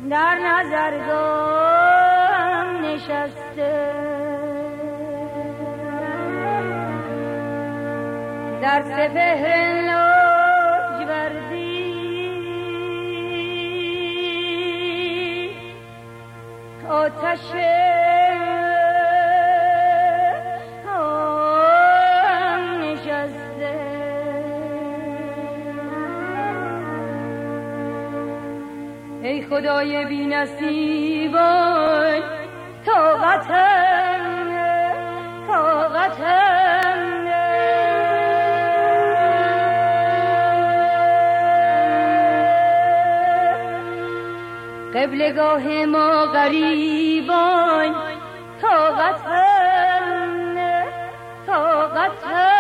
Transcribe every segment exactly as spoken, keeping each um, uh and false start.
در نظرگاه نشسته، در سپهر لاجوردی آتش ای خدای بی نصیبان، طاقتم طاقتم قبلگاه ما غریبان، طاقتم طاقتم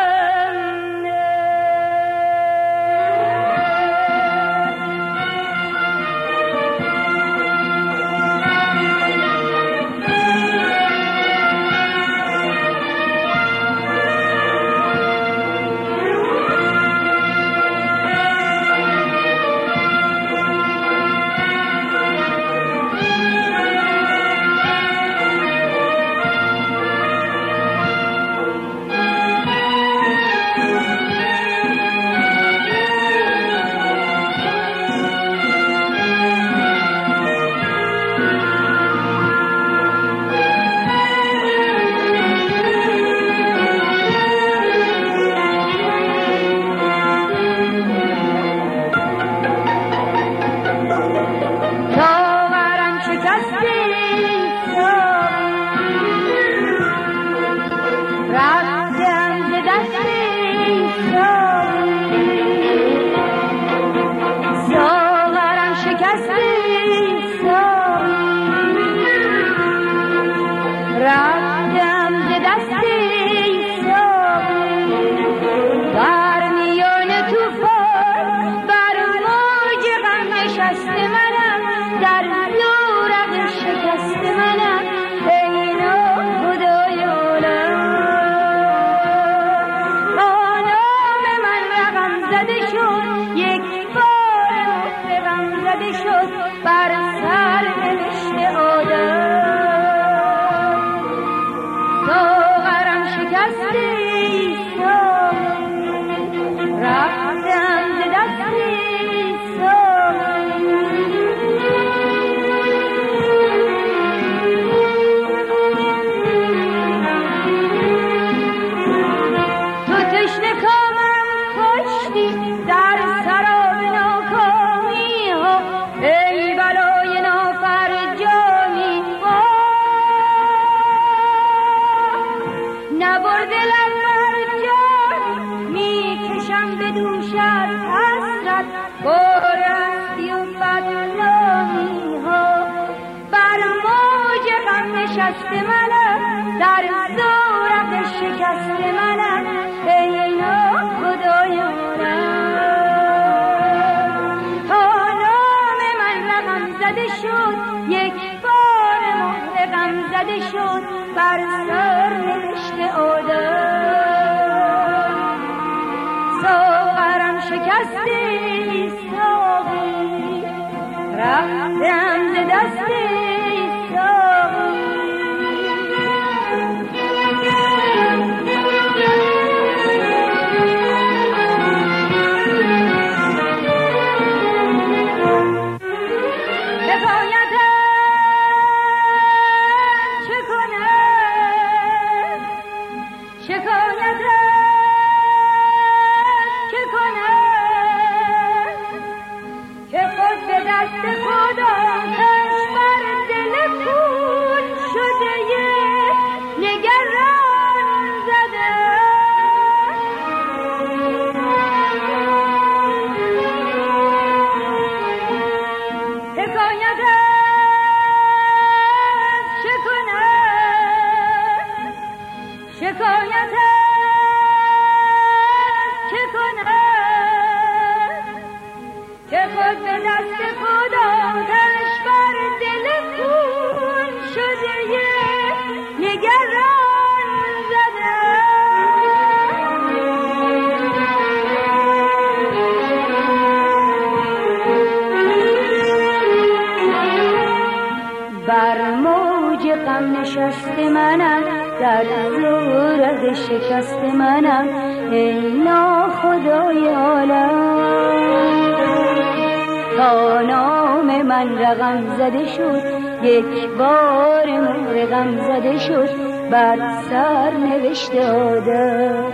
غم نشست منم، در زورق شکست منم، ای ناخدای عالم. تا نام من رقم زده شد، یک بار مهر غم زده شد، بر سر نوشته آدم.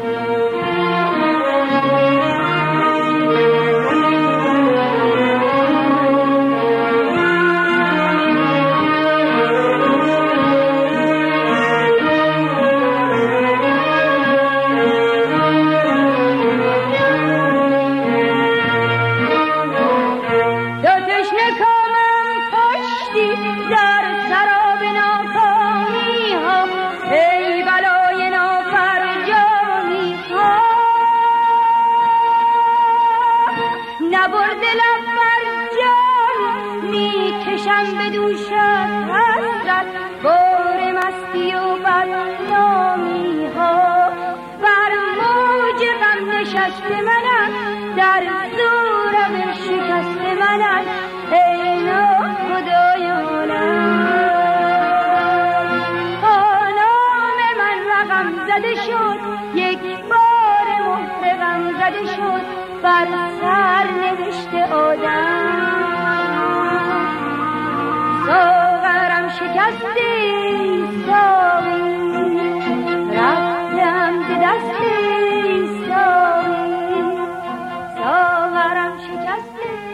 به دوشت حسرت، بار مستی و بدنامی ها، بر موج غم نشست منم، در زورق شکست منم، ای ناخدای عالم. تا نام من رقم زده شد، یک بار مهر غم زده شد، بر سر نوشته آدم. ساغرم شکستی ساقی، رفتم ز دستی ساقی. ساغرم شکستی